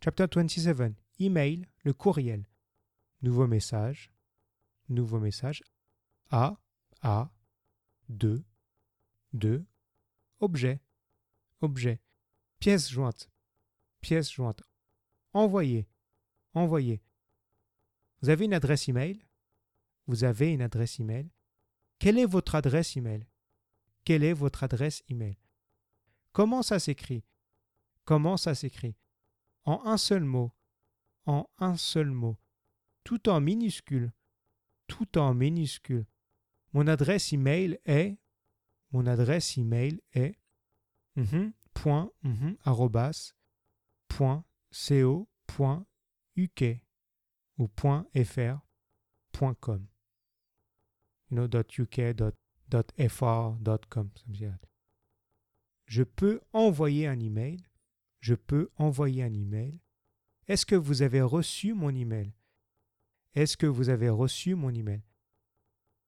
Chapter 27. Email, le courriel. Nouveau message. A, de, objet, pièce jointe, envoyer. Vous avez une adresse email? Quelle est votre adresse email? Comment ça s'écrit? En un seul mot. Tout en minuscule. Mon adresse email est arrobas, .co.uk ou .fr.com. .uk, .fr, .com. Je peux envoyer un email. Est-ce que vous avez reçu mon email?